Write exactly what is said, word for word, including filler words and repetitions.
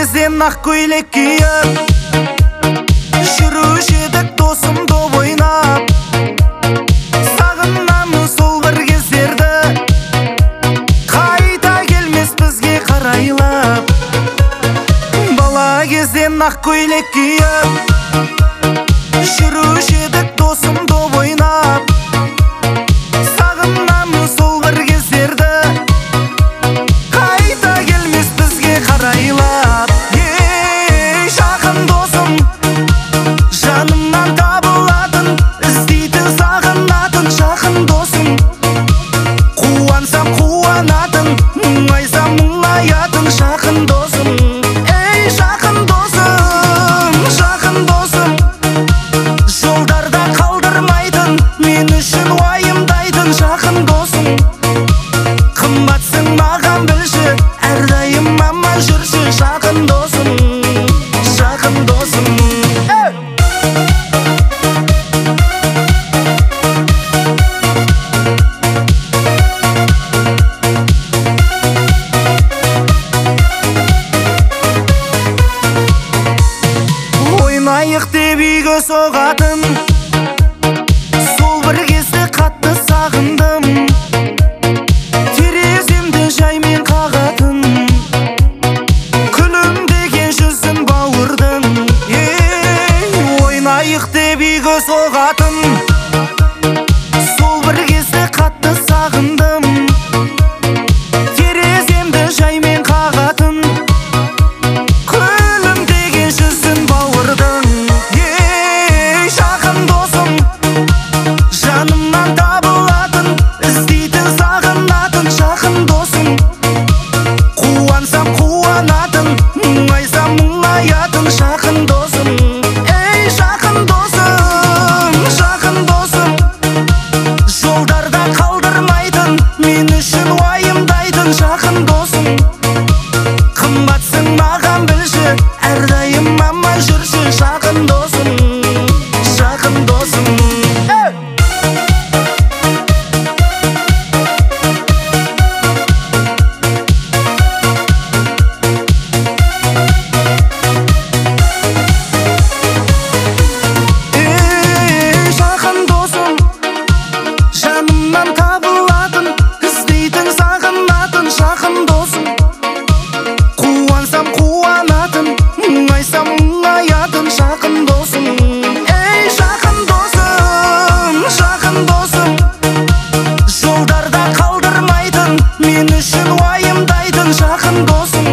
кезден ақ көйлек киіп жүруші едік досым доп ойнап. Сағынамын сол бір кездерді, қайта келмес бізге қарайлап. Бала кезден ақ көйлек киіп жүруші едік досым доп ойнап. Сағынамын сол бір кездерді, қайта келмес бізге қарайлап. Ей жақын досым, жанымнан табылатын, іздейтін сағынатын жақын досым. Қуансам қуанатын, мұңайсам мұңаятын жақын досым. Ей жақын досым, жақын досым, жолдарда қалдырмайтын, мен үшін уайымдайтын жақын досым. Қымбатсың маған білші, әрдайым аман жүрші жақын досым, жақын досым. Ойнайық деп үйге соғатын, сол бір кезде қатты сағындым. Тереземді жаймен қағатын, күлімдеген жүзін бауырдың. Ей, ойнайық деп үйге соғатын, сол бір кезде қатты сағындым. Тереземді жаймен қағатын, күлімдеген жүзін бауырдың. Ей, жақын досым, жанымнан табылатын, іздейтін сағынатын жақын досым. Қуансам қуанатын, мұңайсам мұңаятын жақын досым. Ей жақын досым, жақын досым, жолдарда қалдырмайтын, мен үшін уайымдайтын жақын досым. Қымбатсың маған білші, әрдайым аман жүрші жақын досым, жақын досым. Ей жақын досым, жанымнан табылатын, іздейтін сағынатын жақын досым. Қуансам қуанатын, мұңайсам мұңаятын жақын досым. Ей жақын досым, жақын досым, жолдарда қалдырмайтын, мен үшін уайымдайтын жақын досым.